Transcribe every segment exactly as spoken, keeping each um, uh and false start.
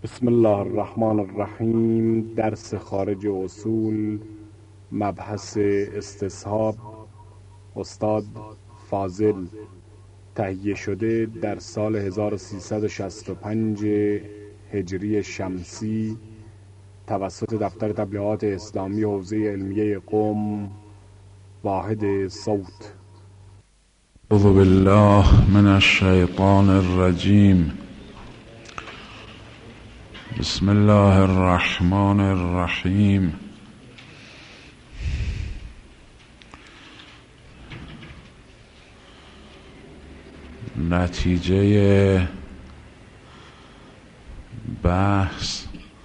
بسم الله الرحمن الرحیم. درس خارج اصول، مبحث استصحاب، استاد فاضل. تهیه شده در سال هزار و سیصد و شصت و پنج هجری شمسی توسط دفتر تبلیغات اسلامی حوزه علمیه قم، واحد صوت. اعوذ بالله من الشیطان الرجیم. بسم الله الرحمن الرحیم. نتیجه بحث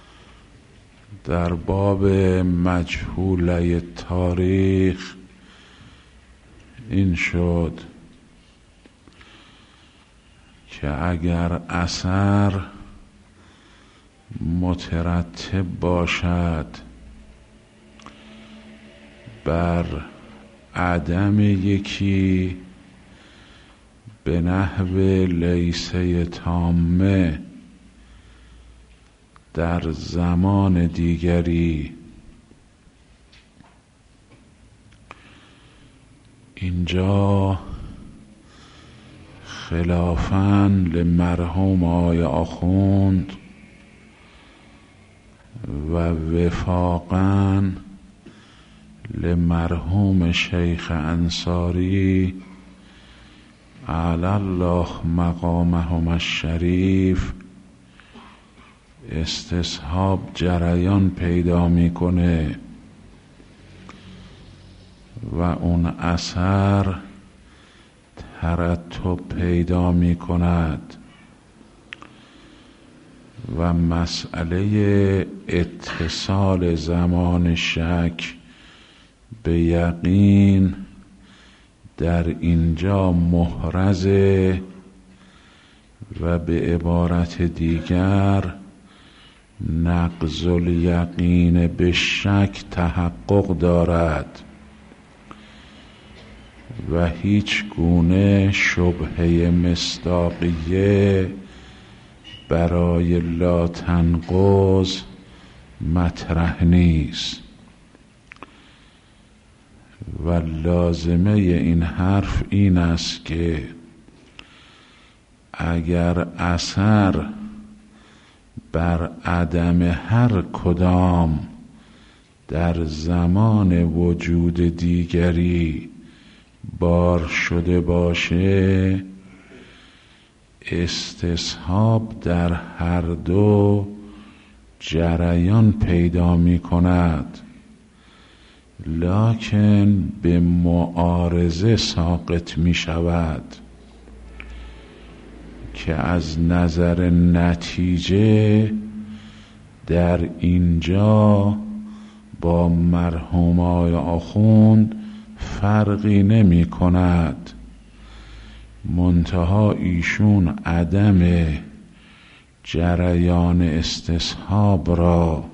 در باب مجهوله تاریخ این شد که اگر اثر مترتب باشد بر عدم یکی به نحو لیسه تامه در زمان دیگری، اینجا خلافاً لمرحوم آقای آخوند و وفاقاً لمرحوم شیخ انصاری علی الله مقامهم الشریف استصحاب جریان پیدا میکنه و اون اثر ترتب پیدا میکند و مسئله اتصال زمان شک به یقین در اینجا محرزه و به عبارت دیگر نقض الیقین به شک تحقق دارد و هیچ گونه شبهه مصداقیه برای لا تنقض مطرح نیست و لازمه این حرف این است که اگر اثر بر عدم هر کدام در زمان وجود دیگری بار شده باشه، استصحاب در هر دو جریان پیدا می کند، لکن به معارضه ساقط می شود که از نظر نتیجه در اینجا با مرحوم آقای آخوند فرقی نمی کند، منتها ایشون عدم جریان استصحاب را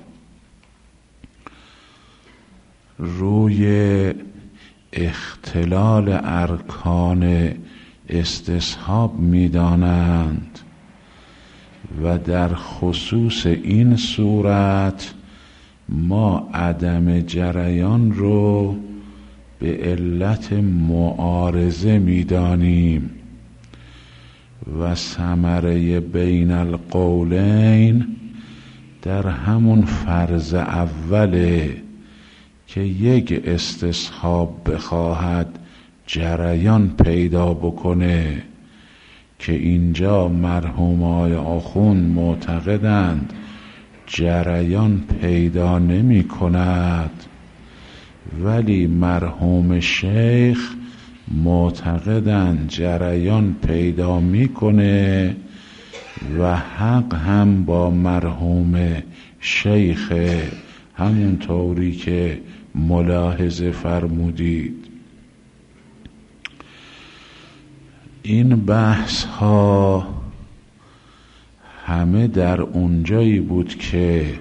روی اختلال ارکان استصحاب می دانند و در خصوص این صورت ما عدم جریان رو به علت معارضه می دانیم و ثمره بین القولین در همون فرض اوله که یک استصحاب بخواهد جریان پیدا بکنه که اینجا مرحوم آقای آخوند معتقدند جریان پیدا نمی کند، ولی مرحوم شیخ معتقدند جریان پیدا میکنه و حق هم با مرحوم شیخ، همون طوری که ملاحظه فرمودید. این بحث ها همه در اونجایی بود که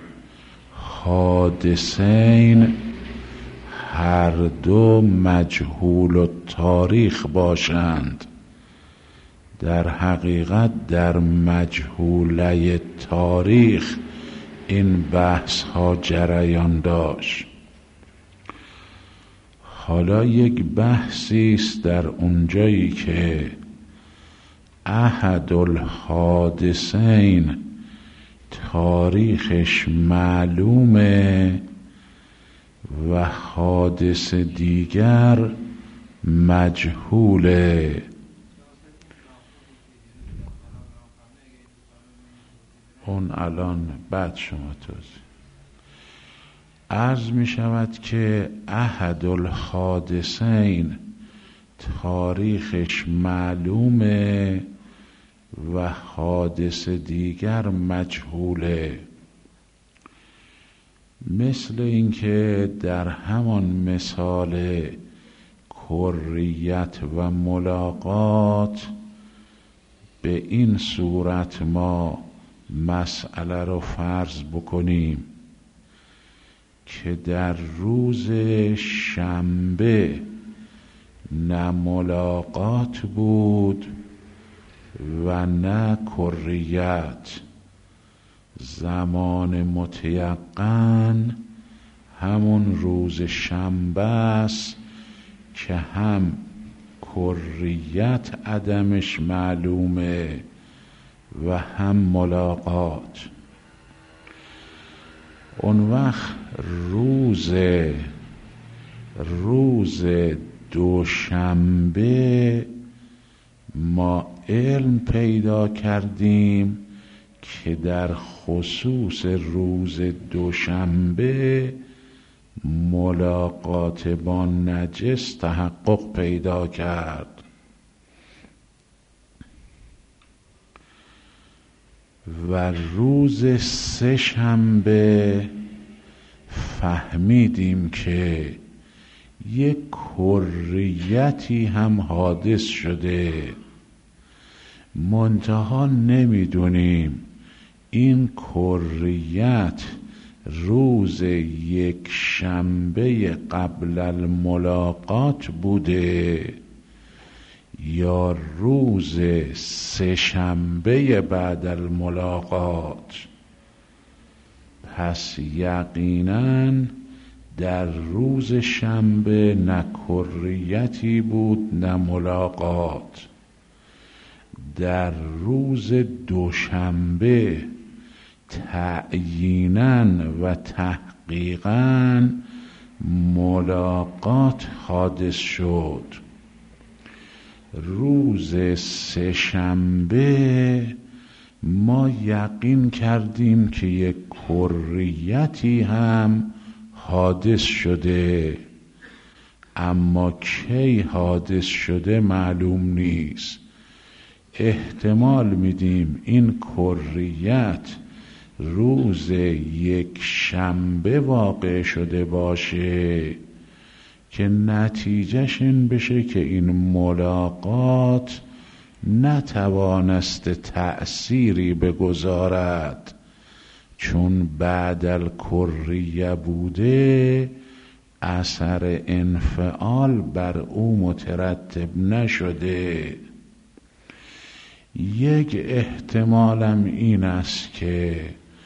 حادثین هر دو مجهول التاریخ باشند، در حقیقت در مجهوله تاریخ این بحث ها جریان داشت. حالا یک بحثی است در اونجایی که احد الحادثین تاریخش معلومه و حادث دیگر مجهوله. اون الان بعد شما توضیح. عرض می شود که احد الحادثین تاریخش معلومه و حادث دیگر مجهوله. مثل اینکه در همان مثال کریت و ملاقات به این صورت ما مسئله رو فرض بکنیم که در روز شنبه نه ملاقات بود و نه کریت. زمان متیقن همون روز شنبه است که هم کریت عدمش معلومه و هم ملاقات. اون وقت روز روز دوشنبه ما علم پیدا کردیم که در خصوص روز دوشنبه ملاقات با نجس تحقق پیدا کرد و روز سه شنبه فهمیدیم که یک کریتی هم حادث شده، منتها نمیدونیم این کریت روز یک شنبه قبل الملاقات بوده یا روز سه شنبه بعد الملاقات. پس یقیناً در روز شنبه نه کریتی بود نه ملاقات. در روز دوشنبه تعییناً و تحقیقاً ملاقات حادث شد. روز سه شنبه ما یقین کردیم که یک کریتی هم حادث شده، اما کی حادث شده معلوم نیست. احتمال میدیم این کریت روز یک شنبه واقع شده باشه که نتیجهش این بشه که این ملاقات نتوانست تأثیری بگذارد، چون بعد الکریه بوده اثر انفعال بر او مترتب نشده. یک احتمالم این است که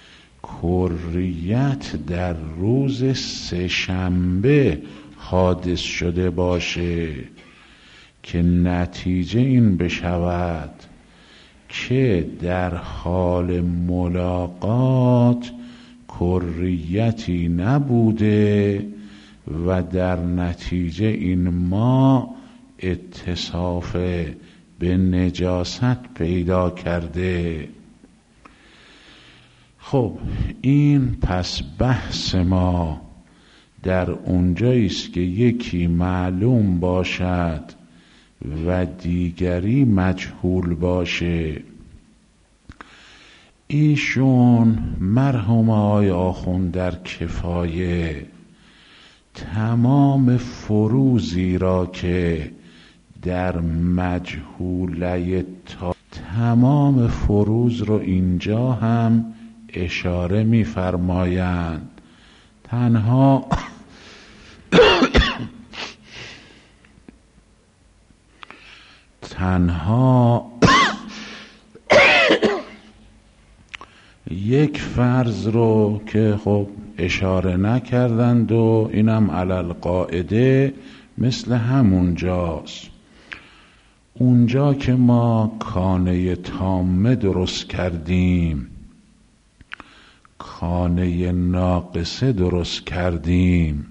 کریت در روز سه شنبه حادث شده باشه که نتیجه این بشود که در حال ملاقات کریتی نبوده و در نتیجه این ما اتصاف به نجاست پیدا کرده. خب این پس بحث ما در اونجایی است که یکی معلوم باشد و دیگری مجهول باشه. ایشون مرحوم آقای آخوند در کفایه تمام فروزی را که در مجهوله تا تمام فروز رو اینجا هم اشاره می‌فرمایند. تنها تنها یک فرض رو که خب اشاره نکردند و اینم علل قاعده مثل همون جاست. اونجا که ما کانه تامه درست کردیم، کانه ناقصه درست کردیم،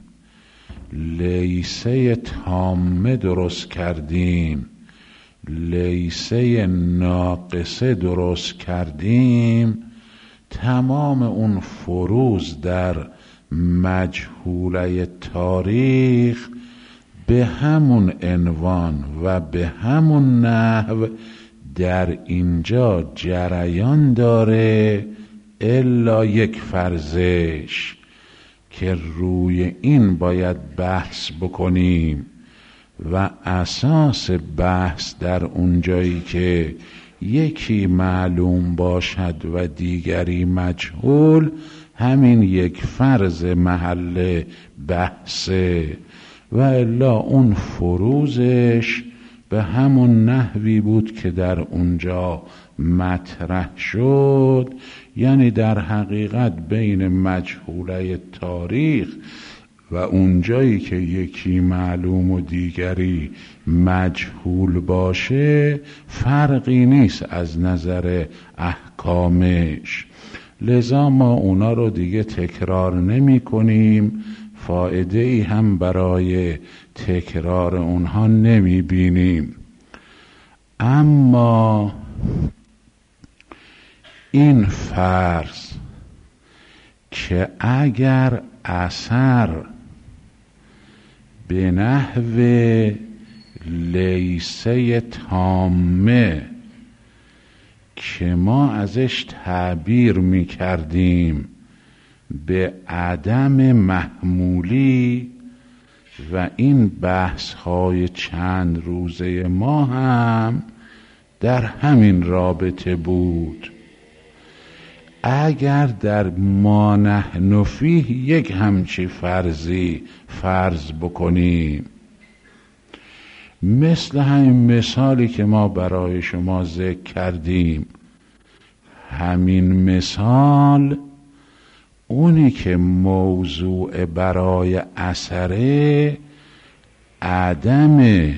لیسه تامه درست کردیم، لیسه ناقصه درست کردیم، تمام اون فروض در مجهوله تاریخ به همون عنوان و به همون نحو در اینجا جریان داره، الا یک فرضش که روی این باید بحث بکنیم و اساس بحث در اونجایی که یکی معلوم باشد و دیگری مجهول، همین یک فرض محل بحثه و الا اون فروزش به همون نحوی بود که در اونجا مطرح شد. یعنی در حقیقت بین مجهوله تاریخ و اونجایی که یکی معلوم و دیگری مجهول باشه فرقی نیست از نظر احکامش. لذا ما اونا رو دیگه تکرار نمی کنیم، فایده ای هم برای تکرار اونها نمی بینیم. اما این فرض که اگر اثر به نحو لیسه تامه که ما ازش تعبیر می کردیم به عدم محمولی، و این بحث های چند روزه ما هم در همین رابطه بود، اگر در ما نحن فیه یک همچی فرضی فرض بکنیم، مثل همین مثالی که ما برای شما ذکر کردیم، همین مثال اونی که موضوع برای اثره عدم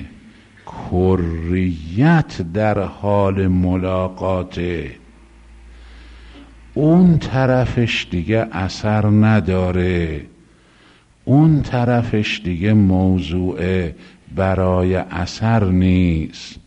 کریت در حال ملاقاته، اون طرفش دیگه اثر نداره، اون طرفش دیگه موضوع برای اثر نیست.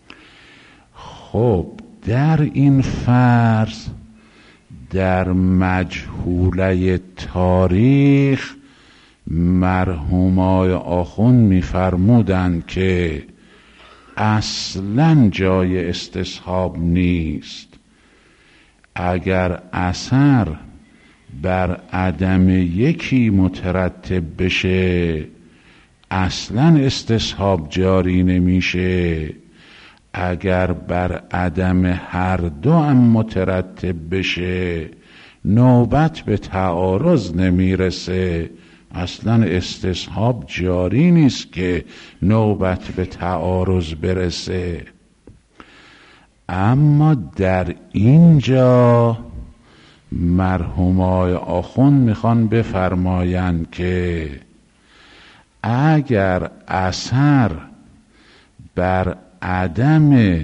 خب در این فرض در مجهوله تاریخ مرحومای آخوند می‌فرمودند که اصلاً جای استصحاب نیست. اگر اثر بر عدم یکی مترتب بشه اصلاً استصحاب جاری نمیشه، اگر بر عدم هر دو هم مترتب بشه نوبت به تعارض نمیرسه، اصلا استصحاب جاری نیست که نوبت به تعارض برسه. اما در اینجا مرحومای آخوند میخوان بفرمایند که اگر اثر بر عدم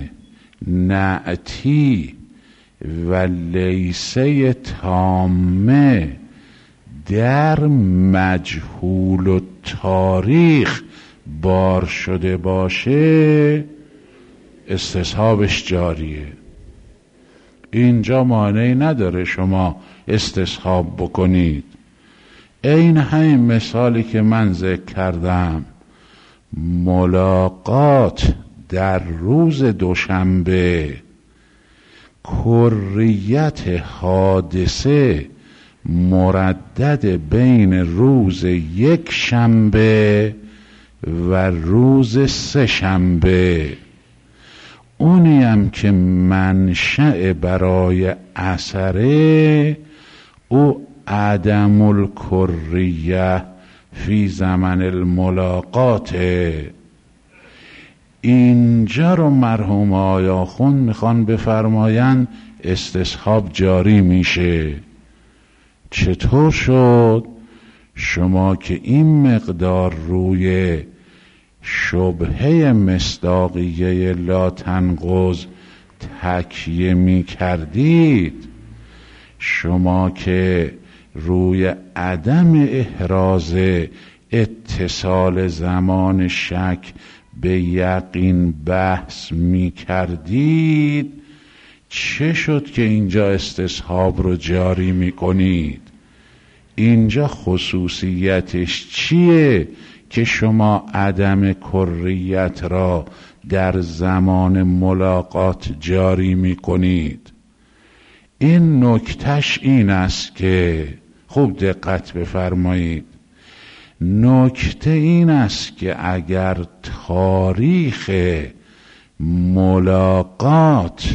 نعتی و لیسه تامه در مجهول و تاریخ بار شده باشه استصحابش جاریه. اینجا مانعی نداره شما استصحاب بکنید. این همین مثالی که من ذکر کردم، ملاقات در روز دوشنبه، کریت حادثه مردد بین روز یک شنبه و روز سه شنبه، اونی هم که منشأ برای اثره او عدم الکریه فی زمن الملاقاته. اینجا رو مرحوم آقای آخوند میخوان بفرمایند استصحاب جاری میشه. چطور شد؟ شما که این مقدار روی شبهه مصداقیه لا تنقض تکیه می کردید، شما که روی عدم احراز اتصال زمان شک به یقین بحث می کردید، چه شد که اینجا استصحاب رو جاری می کنید؟ اینجا خصوصیتش چیه که شما عدم کریت را در زمان ملاقات جاری می کنید؟ این نکتش این است که خوب دقت بفرمایید، نکته این است که اگر تاریخ ملاقات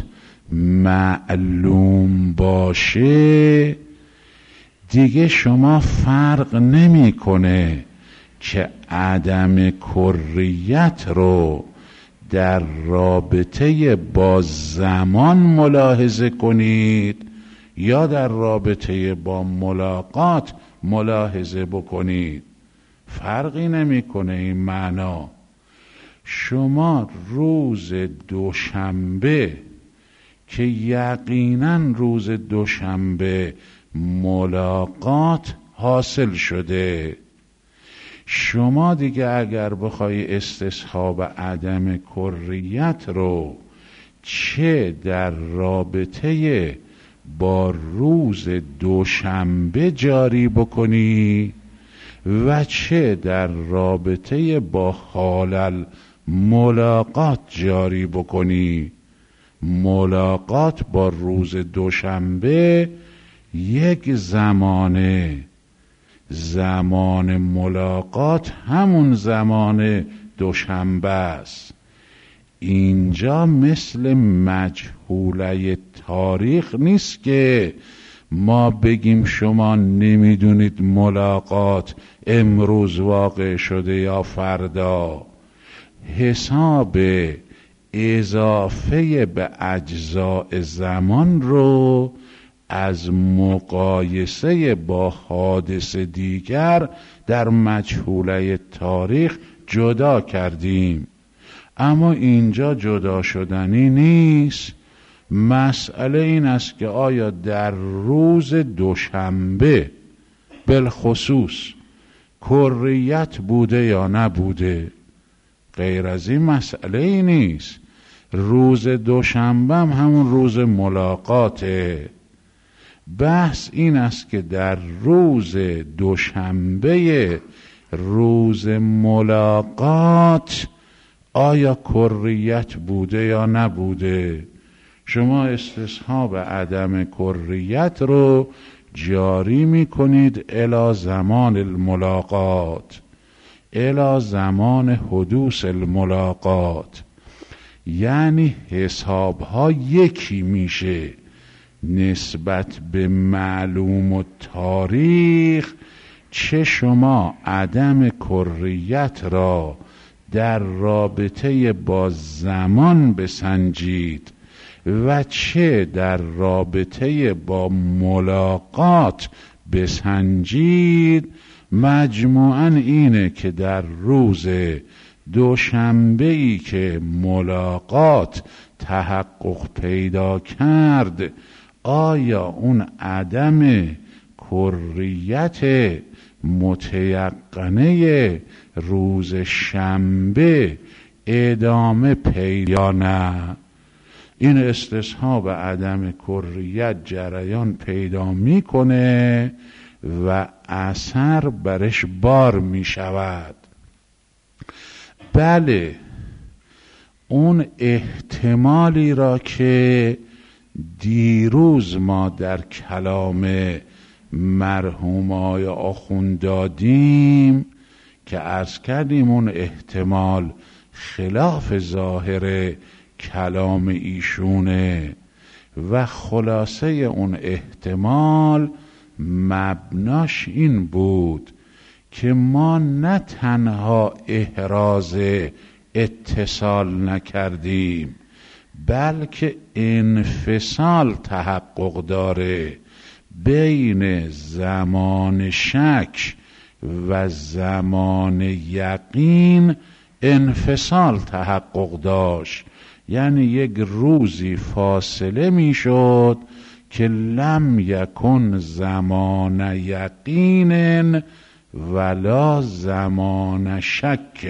معلوم باشه، دیگه شما فرق نمیکنه که عدم کریت رو در رابطه با زمان ملاحظه کنید یا در رابطه با ملاقات ملاحظه بکنید. فرقی نمیکنه این معنا. شما روز دوشنبه که یقینا روز دوشنبه ملاقات حاصل شده، شما دیگه اگر بخوای استصحاب عدم کریت رو چه در رابطه با روز دوشنبه جاری بکنی و چه در رابطه با حال ملاقات جاری بکنی، ملاقات با روز دوشنبه یک زمانه، زمان ملاقات همون زمان دوشنبه است. اینجا مثل مجهوله تاریخ نیست که ما بگیم شما نمیدونید ملاقات امروز واقع شده یا فردا. حساب اضافه به اجزاء زمان رو از مقایسه با حادث دیگر در مجهوله تاریخ جدا کردیم، اما اینجا جدا شدنی نیست. مسئله این است که آیا در روز دوشنبه بالخصوص کریت بوده یا نبوده؟ غیر از این مسئله ای نیست. روز دوشنبه هم همون روز ملاقاته. بحث این است که در روز دوشنبه روز ملاقات آیا کریت بوده یا نبوده؟ شما استصحاب عدم کریت رو جاری می کنید الی زمان الملاقات، الی زمان حدوث الملاقات. یعنی حساب ها یکی میشه نسبت به معلوم و تاریخ. چه شما عدم کریت را در رابطه با زمان بسنجید و چه در رابطه با ملاقات بسنجید، مجموعاً اینه که در روز دوشنبه‌ای که ملاقات تحقق پیدا کرد، آیا اون عدم کریت متیقنه روز شنبه ادامه پیدا نه؟ این استصحاب عدم کریت جریان پیدا میکنه و اثر برش بار میشود. بله، اون احتمالی را که دیروز ما در کلام مرحوم آقای آخوند دادیم که عرض کردیم اون احتمال خلاف ظاهر کلام ایشونه و خلاصه اون احتمال مبناش این بود که ما نه تنها احراز اتصال نکردیم، بلکه انفصال تحقق داره بین زمان شک و زمان یقین. انفصال تحقق داشت، یعنی یک روزی فاصله میشد که لم یکن زمان یقین ولا زمان شک.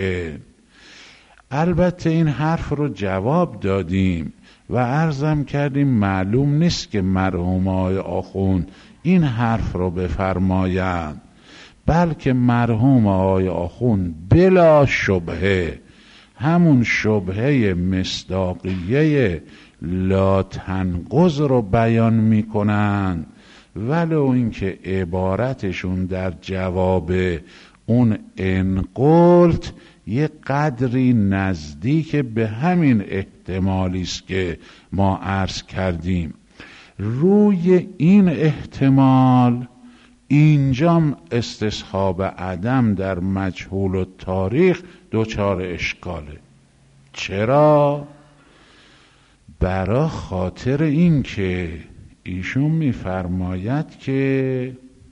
البته این حرف رو جواب دادیم و عرضم کردیم معلوم نیست که مرحوم آقای آخوند این حرف رو بفرمایند، بلکه مرحوم آقای آخوند بلا شبهه همون شبهه مصداقیه لا تنقض رو بیان میکنند، ولو اینکه عبارتشون در جواب اون انقلت یه قدری نزدیک به همین احتمالی است که ما عرض کردیم. روی این احتمال اینجام استصحاب عدم در مجهول و تاریخ دچار اشکاله. چرا؟ برا خاطر این که ایشون میفرماید که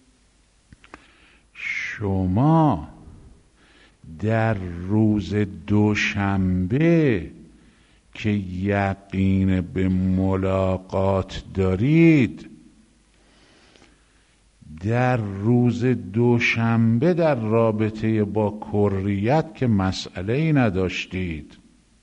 شما در روز دوشنبه که یقین به ملاقات دارید، در روز دوشنبه در رابطه با کریت که مسئله ای نداشتید.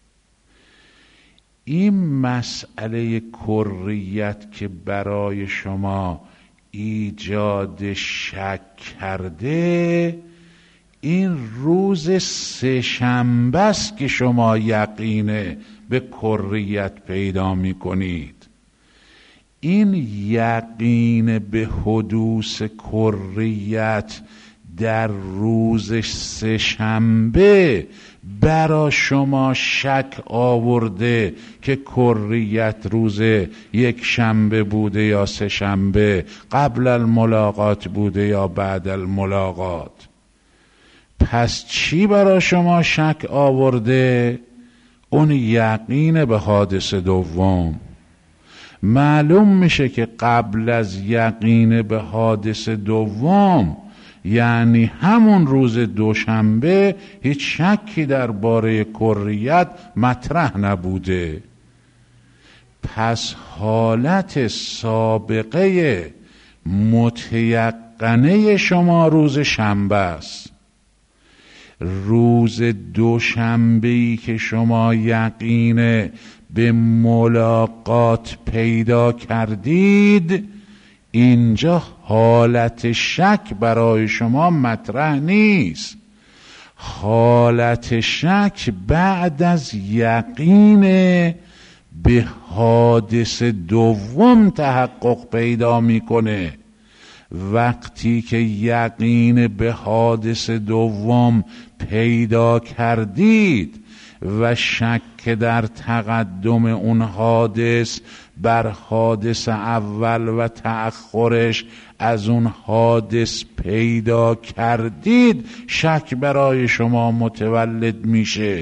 این مسئله کریت که برای شما ایجاد شک کرده، این روز سه شنبه است که شما یقین به کریت پیدا می کنید. این یقین به حدوث کریت در روز سه شنبه برا شما شک آورده که کریت روز یک شنبه بوده یا سه شنبه، قبل الملاقات بوده یا بعد الملاقات. پس چی برا شما شک آورده؟ اون یقین به حادث دوم. معلوم میشه که قبل از یقین به حادث دوم، یعنی همون روز دوشنبه، هیچ شکی درباره کریت مطرح نبوده. پس حالت سابقه متیقنه شما روز شنبه است. روز دوشنبه‌ای که شما یقین به ملاقات پیدا کردید، اینجا حالت شک برای شما مطرح نیست. حالت شک بعد از یقین به حادث دوم تحقق پیدا میکنه. وقتی که یقین به حادث دوم پیدا کردید و شک در تقدم اون حادث بر حادث اول و تأخرش از اون حادث پیدا کردید، شک برای شما متولد میشه.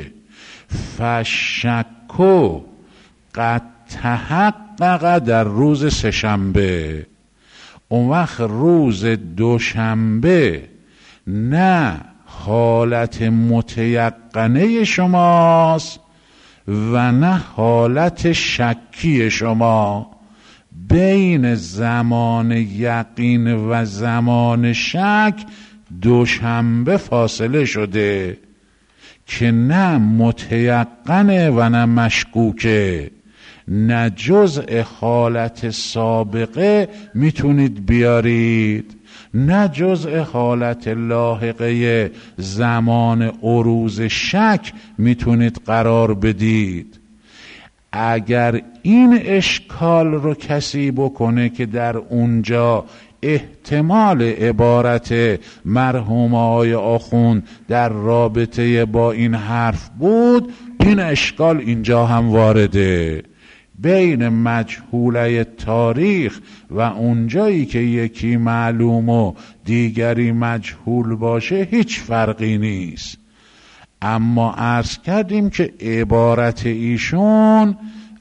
فشکو قد تحقق در روز سه‌شنبه. اون وقت روز دوشنبه نه حالت متیقنه شماست و نه حالت شکی شما. بین زمان یقین و زمان شک دوشنبه فاصله شده که نه متیقنه و نه مشکوکه. نه جزء حالت سابقه میتونید بیارید، نه جزء حالت لاحقه زمان عروض شک میتونید قرار بدید. اگر این اشکال رو کسی بکنه که در اونجا احتمال عبارت مرحوم آقای آخوند در رابطه با این حرف بود، این اشکال اینجا هم وارده. بین مجهوله تاریخ و اونجایی که یکی معلوم و دیگری مجهول باشه هیچ فرقی نیست. اما عرض کردیم که عبارت ایشون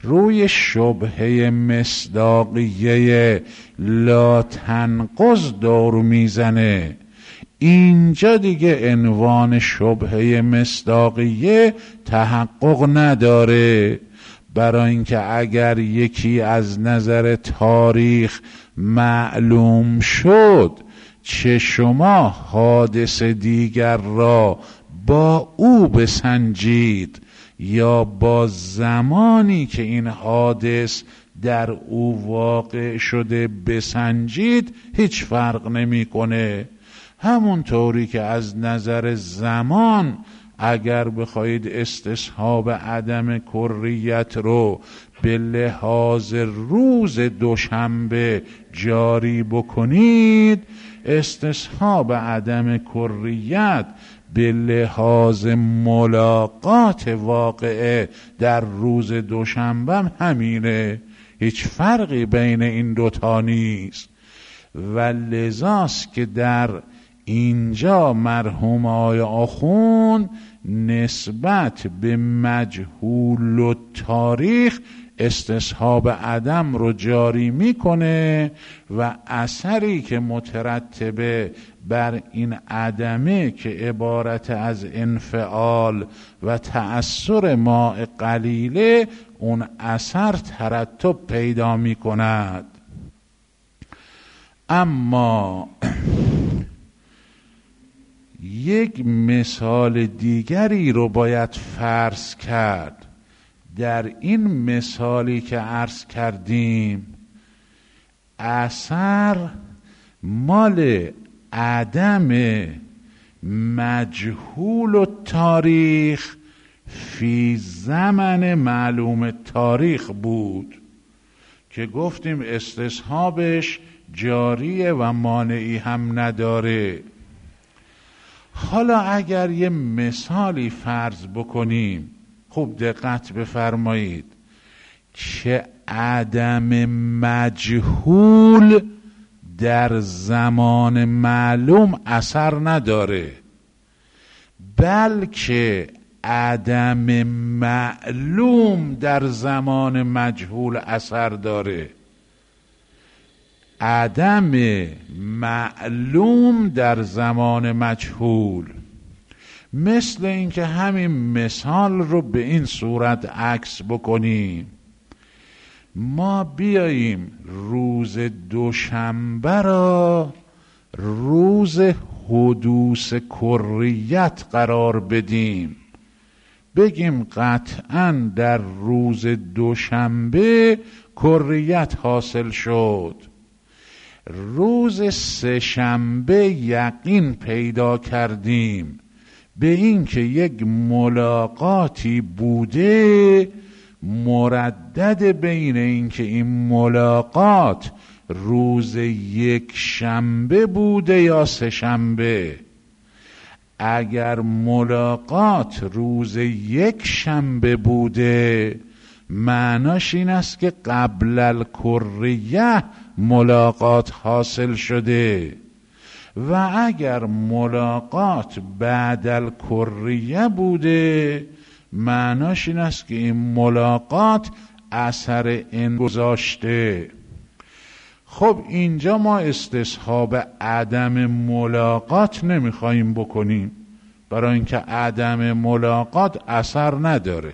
روی شبهه مصداقیه لا تنقض دور میزنه. اینجا دیگه عنوان شبهه مصداقیه تحقق نداره، برای اینکه اگر یکی از نظر تاریخ معلوم شد چه شما حادث دیگر را با او بسنجید یا با زمانی که این حادث در او واقع شده بسنجید، هیچ فرق نمیکنه. همون طوری که از نظر زمان اگر بخواید استصحاب عدم کریت رو به لحاظ روز دوشنبه جاری بکنید، استصحاب عدم کریت به لحاظ ملاقات واقعه در روز دوشنبه همینه، هیچ فرقی بین این دوتا نیست. و لذاست که در اینجا مرحوم آقای آخوند نسبت به مجهول و تاریخ استصحاب عدم رو جاری میکنه و اثری که مترتبه بر این عدمه که عبارت از انفعال و تأثر ماء قلیله، اون اثر ترتب پیدا میکند. اما یک مثال دیگری رو باید فرض کرد. در این مثالی که عرض کردیم اثر مال عدم مجهول و تاریخ فی زمن معلوم تاریخ بود که گفتیم استصحابش جاریه و مانعی هم نداره. حالا اگر یه مثالی فرض بکنیم، خوب دقت بفرمایید که عدم مجهول در زمان معلوم اثر نداره، بلکه عدم معلوم در زمان مجهول اثر داره. عدم معلوم در زمان مجهول، مثل اینکه همین مثال رو به این صورت عکس بکنیم. ما بیاییم روز دوشنبه را روز حدوث کریت قرار بدیم، بگیم قطعاً در روز دوشنبه کریت حاصل شد. روز سه شنبه یقین پیدا کردیم به این که یک ملاقاتی بوده، مردد بین این که این ملاقات روز یک شنبه بوده یا سه شنبه. اگر ملاقات روز یک شنبه بوده، معناش این است که قبل الکریه ملاقات حاصل شده، و اگر ملاقات بعد الکریه بوده، معناش این است که این ملاقات اثر ان گذاشته. خب اینجا ما استصحاب عدم ملاقات نمیخواییم بکنیم، برای اینکه عدم ملاقات اثر نداره.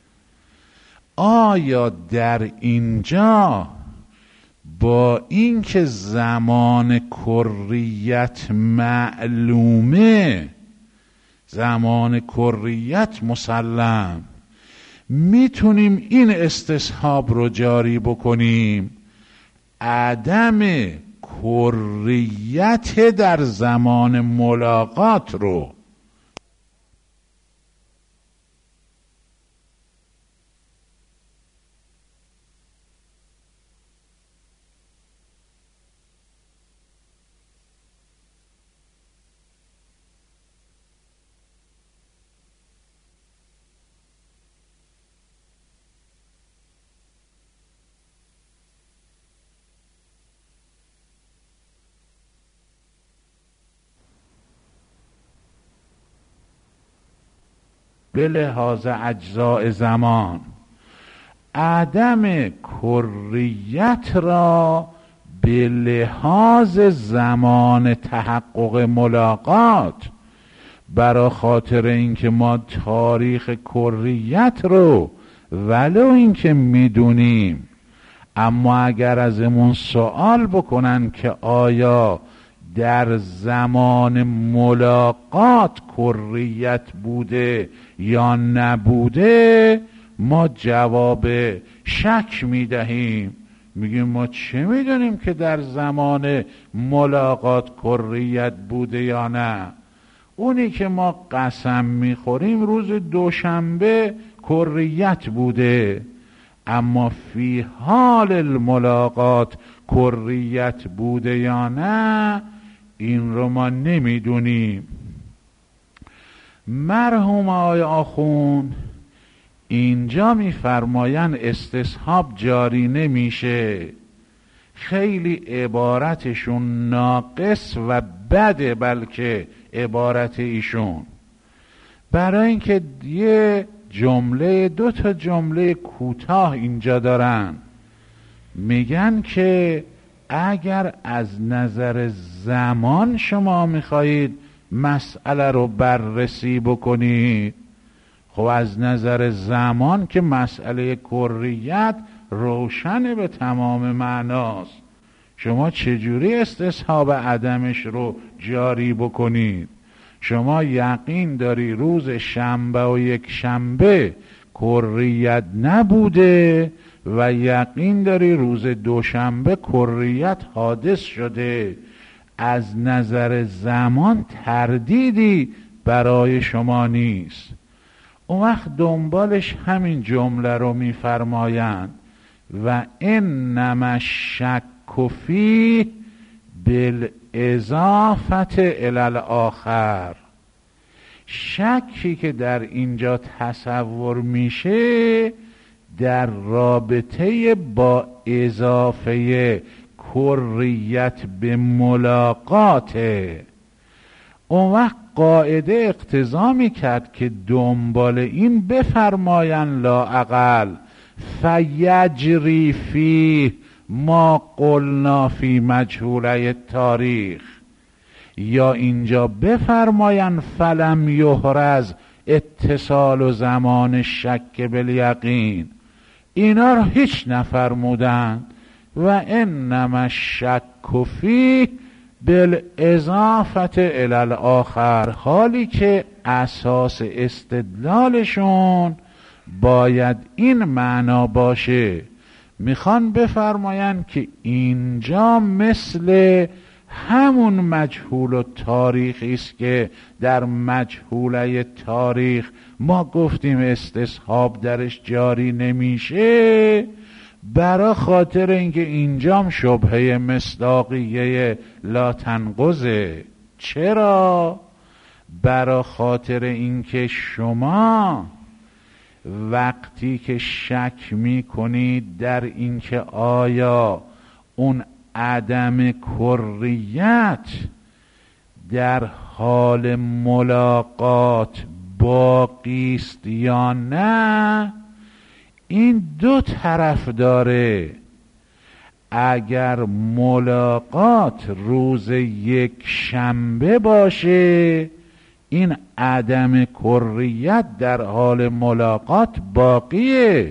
آیا در اینجا با اینکه زمان کریت معلومه، زمان کریت مسلم، میتونیم این استصحاب رو جاری بکنیم؟ عدم کریت در زمان ملاقات رو. به لحاظ اجزاء زمان عدم کریت را به لحاظ زمان تحقق ملاقات، برای خاطر اینکه ما تاریخ کریت رو ولو اینکه میدونیم، اما اگر ازمون سوال بکنن که آیا در زمان ملاقات کریت بوده یا نبوده، ما جواب شک میدهیم. میگیم ما چه میدونیم که در زمان ملاقات کریت بوده یا نه. اونی که ما قسم میخوریم روز دوشنبه کریت بوده، اما فی حال الملاقات کریت بوده یا نه این رو ما نمیدونیم. مرحوم آقای آخوند اینجا میفرمایند استصحاب جاری نمیشه. خیلی عبارتشون ناقص و بده، بلکه عبارت ایشون، برای اینکه یه جمله دو تا جمله کوتاه اینجا دارن. میگن که اگر از نظر زمان شما میخواهید مسئله رو بررسی بکنید، خب از نظر زمان که مسئله کریت روشن به تمام معناست، شما چجوری استصحاب عدمش رو جاری بکنید؟ شما یقین داری روز شنبه و یک شنبه کریت نبوده و یقین داری روز دوشنبه کریت حادث شده. از نظر زمان تردیدی برای شما نیست. اون وقت دنبالش همین جمله رو میفرمایند و انما الشک فیه بالاضافه الی الاخر. شکی که در اینجا تصور میشه در رابطه با اضافه کریت به ملاقاته. اون وقت قاعده اقتضا میکرد که دنبال این بفرماین لااقل فیجری فیه ما قلنا فی مجهوله تاریخ، یا اینجا بفرماین فلم یحرز اتصال و زمان شک بالیقین. اینا رو هیچ نفرمودن و انما الشک فیه بالاضافه الی الاخر، حالی که اساس استدلالشون باید این معنا باشه. میخوان بفرماین که اینجا مثل همون مجهول و تاریخی است که در مجهوله تاریخ ما گفتیم استصحاب درش جاری نمیشه، برای خاطر اینکه اینجام شبهه مصداقیه لا تنقضه. چرا؟ برای خاطر اینکه شما وقتی که شک میکنید در اینکه آیا اون عدم کریت در حال ملاقات باقی است یا نه، این دو طرف داره. اگر ملاقات روز یک شنبه باشه این عدم کریت در حال ملاقات باقیه،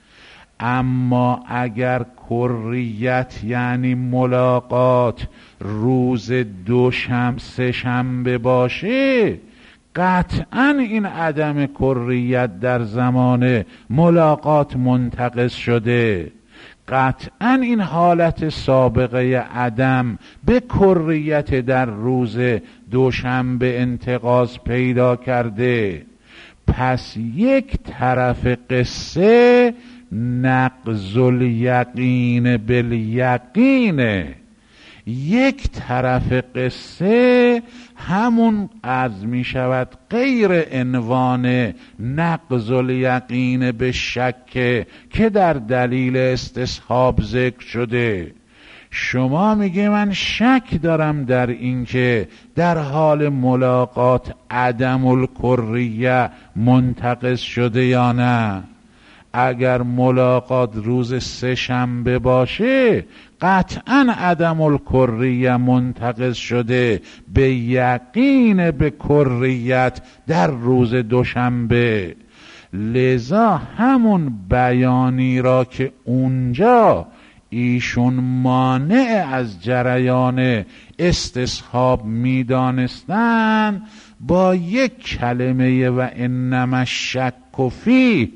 اما اگر کریت یعنی ملاقات روز دوشنبه سه شنبه باشه قطعا این عدم کریت در زمان ملاقات منتقض شده، قطعا این حالت سابقه عدم به کریت در روز دوشنبه انتقاض پیدا کرده. پس یک طرف قصه نقض الیقین بالیقینه، یک طرف قصه همون عرض می شود غیر عنوان نقض الیقین به شک که در دلیل استصحاب ذکر شده. شما میگه من شک دارم در اینکه در حال ملاقات عدم الکریه منتقض شده یا نه، اگر ملاقات روز سه شنبه باشه قطعا عدم الکریه منتقض شده به یقین به کریت در روز دوشنبه. لذا همون بیانی را که اونجا ایشون مانع از جریان استصحاب میدانستن با یک کلمه و انما الشک فیه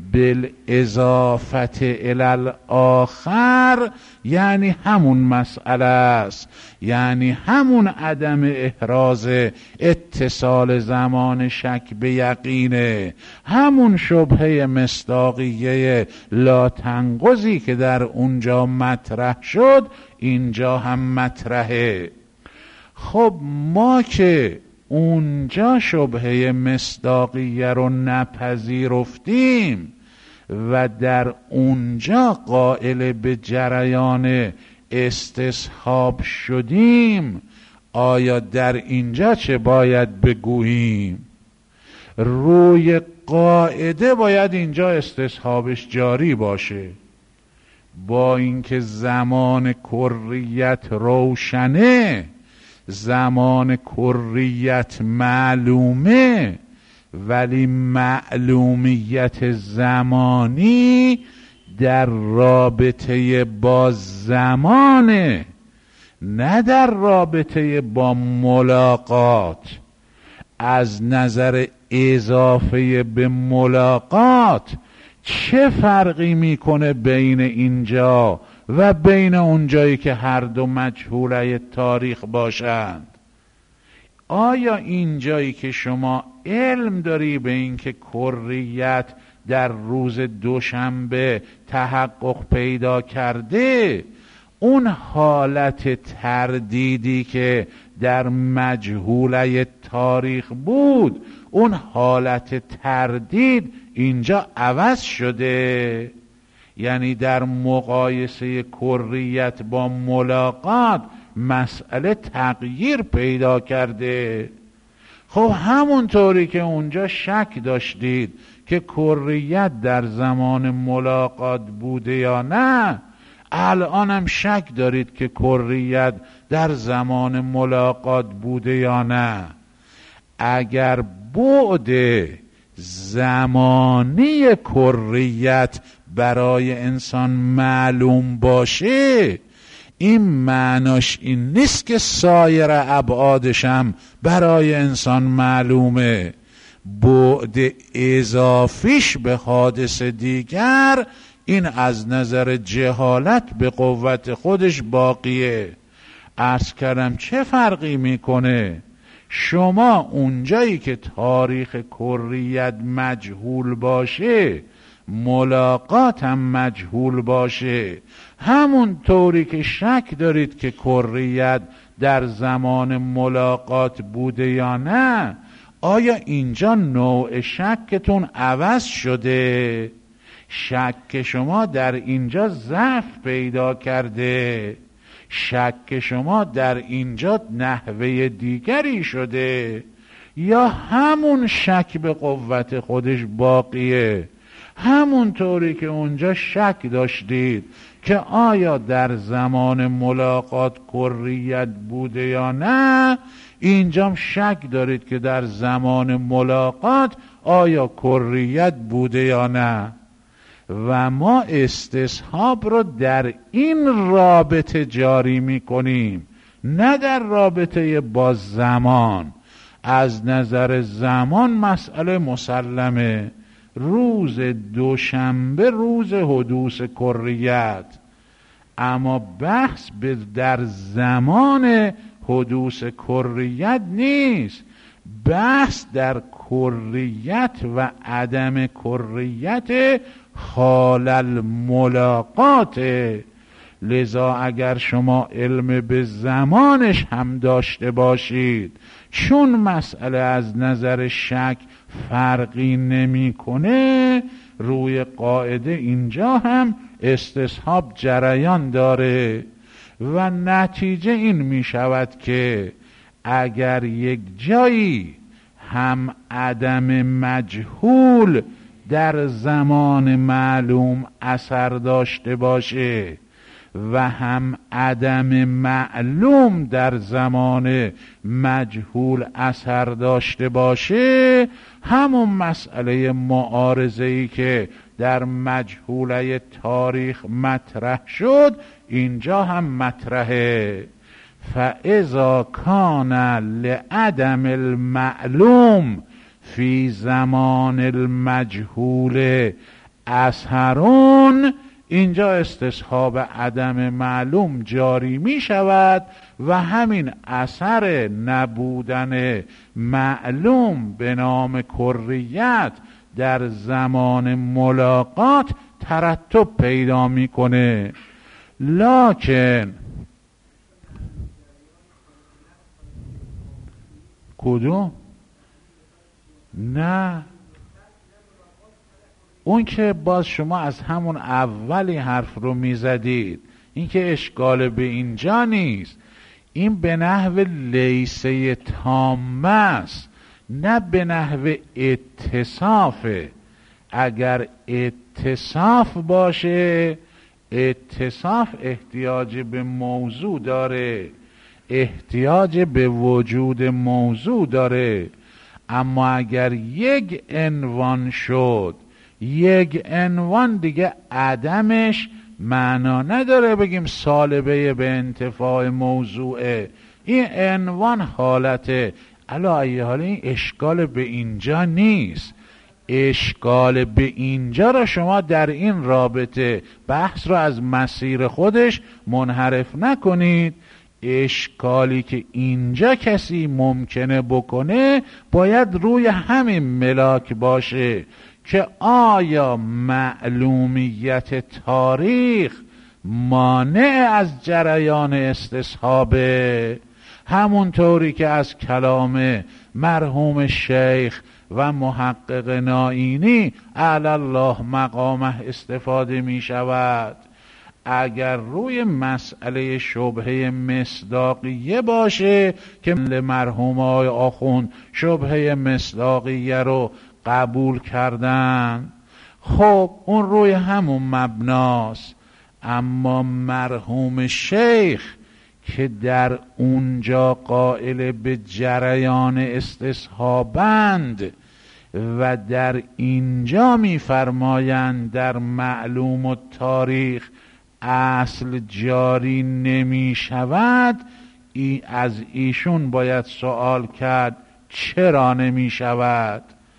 بالاضافه الی الاخر، یعنی همون مسئله است، یعنی همون عدم احراز اتصال زمان شک به یقینه، همون شبهه مصداقیه لاتنقضی که در اونجا مطرح شد اینجا هم مطرحه. خب ما که اونجا شبهه مصداقیه رو نپذیرفتیم و در اونجا قائل به جریان استصحاب شدیم، آیا در اینجا چه باید بگوییم؟ روی قاعده باید اینجا استصحابش جاری باشه، با اینکه زمان کریت روشنه، زمان کریت معلومه، ولی معلومیت زمانی در رابطه با زمانه، نه در رابطه با ملاقات. از نظر اضافه به ملاقات چه فرقی میکنه بین اینجا و بین اونجایی که هر دو مجهوله تاریخ باشند؟ آیا اینجایی که شما علم داری به این که کریت در روز دوشنبه تحقق پیدا کرده، اون حالت تردیدی که در مجهوله تاریخ بود، اون حالت تردید اینجا عوض شده؟ یعنی در مقایسه کریت با ملاقات مسئله تغییر پیدا کرده. خب همونطوری که اونجا شک داشتید که کریت در زمان ملاقات بوده یا نه، الان هم شک دارید که کریت در زمان ملاقات بوده یا نه. اگر بعد زمانی کریت برای انسان معلوم باشه، این معناش این نیست که سایر ابعادش هم برای انسان معلومه. بعد اضافیش به حادث دیگر، این از نظر جهالت به قوت خودش باقیه. عرض کردم چه فرقی میکنه؟ شما اونجایی که تاریخ کریت مجهول باشه، ملاقات هم مجهول باشه، همون طوری که شک دارید که کریت در زمان ملاقات بوده یا نه، آیا اینجا نوع شکتون عوض شده؟ شک شما در اینجا ضعف پیدا کرده، شک شما در اینجا نحوه دیگری شده، یا همون شک به قوت خودش باقیه؟ همون طوری که اونجا شک داشتید که آیا در زمان ملاقات کریت بوده یا نه، اینجا شک دارید که در زمان ملاقات آیا کریت بوده یا نه. و ما استصحاب رو در این رابطه جاری میکنیم، نه در رابطه با زمان. از نظر زمان مسئله مسلمه، روز دوشنبه روز حدوث کریت، اما بحث به در زمان حدوث کریت نیست، بحث در کریت و عدم کریت حال الملاقات. لذا اگر شما علم به زمانش هم داشته باشید، چون مسئله از نظر شک فرقی نمیکنه، روی قاعده اینجا هم استصحاب جریان داره. و نتیجه این می شود که اگر یک جایی هم عدم مجهول در زمان معلوم اثر داشته باشه و هم عدم معلوم در زمان مجهول اثر داشته باشه، همون مسئله معارضه‌ای که در مجهوله تاریخ مطرح شد اینجا هم مطرحه. فاذا کان لعدم المعلوم فی زمان المجهول اثرون، اینجا استصحاب عدم معلوم جاری می شود و همین اثر نبودن معلوم به نام کریت در زمان ملاقات ترتب پیدا می کنه. لکن کدوم؟ نه، اون که باز شما از همون اولی حرف رو میزدید، این که اشکال به اینجا نیست، این به نحو لیسه تامه است، نه به نحو اتصافه. اگر اتصاف باشه، اتصاف احتیاج به موضوع داره، احتیاج به وجود موضوع داره. اما اگر یک عنوان شد، یک عنوان دیگه عدمش معنا نداره بگیم سالبه به انتفاع موضوعه. این عنوان حالته. علا ای حال این اشکال به اینجا نیست. اشکال به اینجا را شما در این رابطه بحث را از مسیر خودش منحرف نکنید. اشکالی که اینجا کسی ممکنه بکنه باید روی همین ملاک باشه که آیا معلومیت تاریخ مانع از جریان استصحابه؟ همونطوری که از کلام مرحوم شیخ و محقق نائینی اعلی الله مقامه استفاده می شود. اگر روی مسئله شبهه مصداقیه باشه که مرحوم آقای آخوند شبهه مصداقیه رو قبول کردن، خب اون روی همون مبناست. اما مرحوم شیخ که در اونجا قائل به جریان استصحابند و در اینجا می‌فرمایند در معلوم و تاریخ اصل جاری نمی شود، ای از ایشون باید سوال کرد چرا نمی شود؟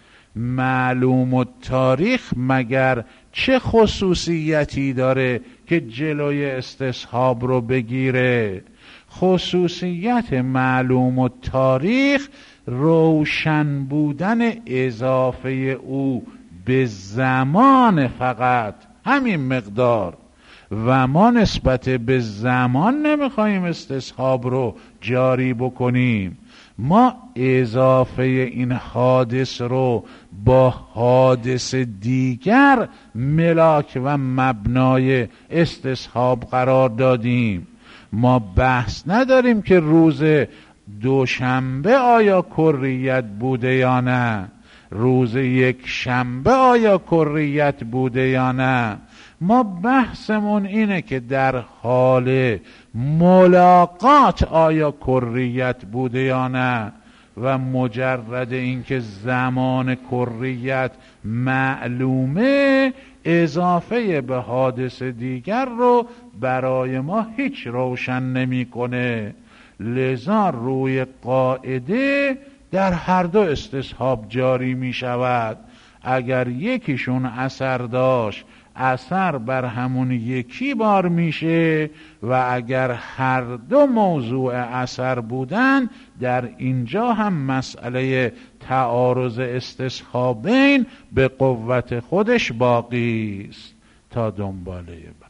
معلوم و تاریخ مگر چه خصوصیتی داره که جلوی استصحاب رو بگیره؟ خصوصیت معلوم و تاریخ روشن بودن اضافه او به زمان، فقط همین مقدار. و ما نسبت به زمان نمیخواییم استصحاب رو جاری بکنیم. ما اضافه این حادث رو با حادث دیگر ملاک و مبنای استصحاب قرار دادیم. ما بحث نداریم که روز دوشنبه آیا کریت بوده یا نه، روز یک شنبه آیا کریت بوده یا نه. ما بحثمون اینه که در حال ملاقات آیا کریت بوده یا نه، و مجرد اینکه زمان کریت معلومه اضافه به حادث دیگر رو برای ما هیچ روشن نمیکنه. لذا روی قاعده در هر دو استصحاب جاری می شود. اگر یکیشون اثر داشت، اثر بر همون یکی بار میشه، و اگر هر دو موضوع اثر بودن، در اینجا هم مسئله تعارض استصحابین به قوت خودش باقی است. تا دنباله